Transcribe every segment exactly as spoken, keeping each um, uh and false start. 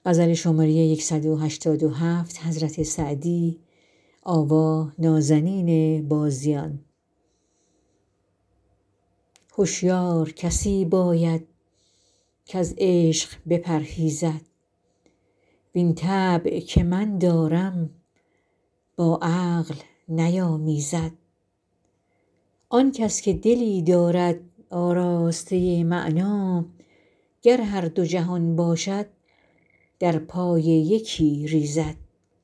هشیار کسی باید کز عشق بپرهیزد وین طبع که من دارم با عقل نیامیزد آن کس که دلی دارد آراسته معنی گر هر دو جهان باشد در پای یکی ریزد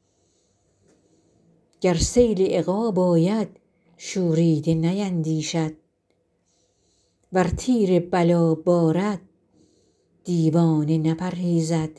گر سیل عقاب آید شوریده نیندیشد ور تیر بلا بارد دیوانه نپرهیزد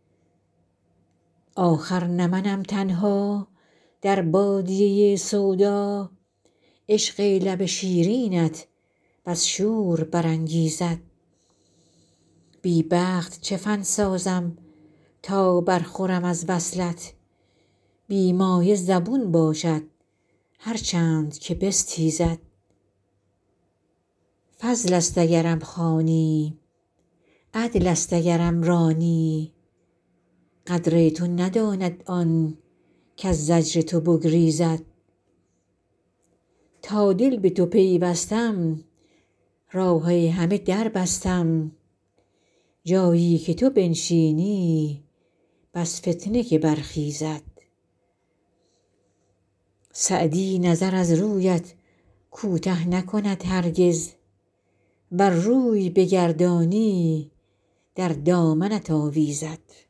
آخر نه منم تنها در بادیه سودا عشق لب شیرینت بس شور برانگیزد بی بخت چه فن سازم تا برخورم از وصلت بی مایه زبون باشد هر چند که بستیزد فضل ست اگرم خوانی عدل ست اگرم رانی قدر تو نداند آن کز زجر تو بگریزد تا دل به تو پیوستم راه همه در بستم جایی که تو بنشینی بس فتنه که برخیزد سعدی نظر از رویت کوته نکند هرگز ور روی بگردانی در دامنت آویزد